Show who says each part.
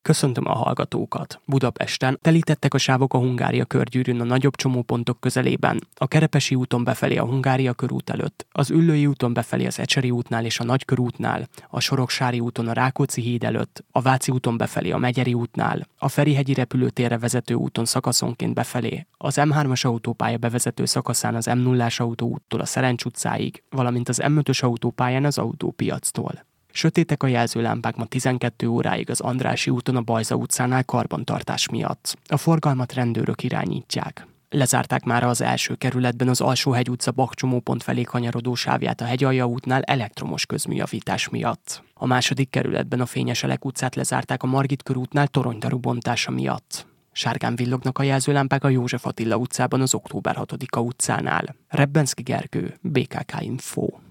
Speaker 1: Köszöntöm a hallgatókat! Budapesten telítettek a sávok a Hungária körgyűrűn a nagyobb csomópontok közelében, a Kerepesi úton befelé a Hungária körút előtt, az Üllői úton befelé az Ecseri útnál és a Nagykörútnál, a Soroksári úton a Rákóczi híd előtt, a Váci úton befelé a Megyeri útnál, a Ferihegyi repülőtérre vezető úton szakaszonként befelé, az M3-as autópálya bevezető szakaszán az M0-as autóúttól a Szerencs utcáig, valamint az M5-ös autópályán az Autópiactól. Sötétek a jelzőlámpák ma 12 óráig az Andrássy úton a Bajza utcánál karbantartás miatt. A forgalmat rendőrök irányítják. Lezárták már az első kerületben az Alsóhegy utca Bakcsomópont felé kanyarodó sávját a Hegyalja útnál elektromos közműjavítás miatt. A második kerületben a Fényeselek utcát lezárták a Margit körútnál toronydaru bontása miatt. Sárgán villognak a jelzőlámpák a József Attila utcában az Október 6-a utcánál. Rebbenszky Gergő, BKK Info.